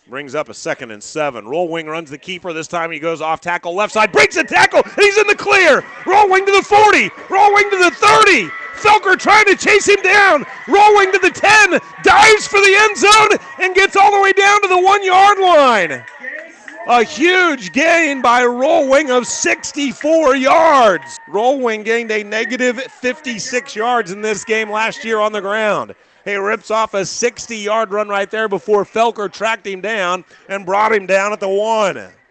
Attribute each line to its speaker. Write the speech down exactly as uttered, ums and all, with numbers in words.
Speaker 1: Brings up a second and seven. Roll wing runs the keeper. This time he goes off tackle left side. Breaks a tackle, and he's in the clear. Roll wing to the forty. Roll wing to the thirty. Felker trying to chase him down. Roll wing to the ten. Dives for the end zone and gets all the way down to the one-yard line. A huge gain by Roll Wing of sixty-four yards. Roll Wing gained a negative fifty-six yards in this game last year on the ground. He rips off a sixty-yard run right there before Felker tracked him down and brought him down at the one.